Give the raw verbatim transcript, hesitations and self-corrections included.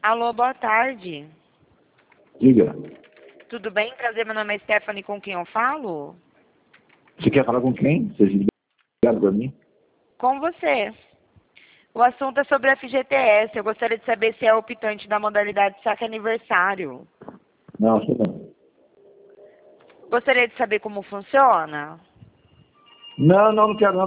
Alô, boa tarde. Diga. Tudo bem? Prazer, meu nome é Stephanie, com quem eu falo? Você quer falar com quem? Você ligado para mim? Com você. O assunto é sobre F G T S. Eu gostaria de saber se é optante da modalidade saque aniversário. Não, acho que não. Gostaria de saber como funciona? Não, não, não quero não.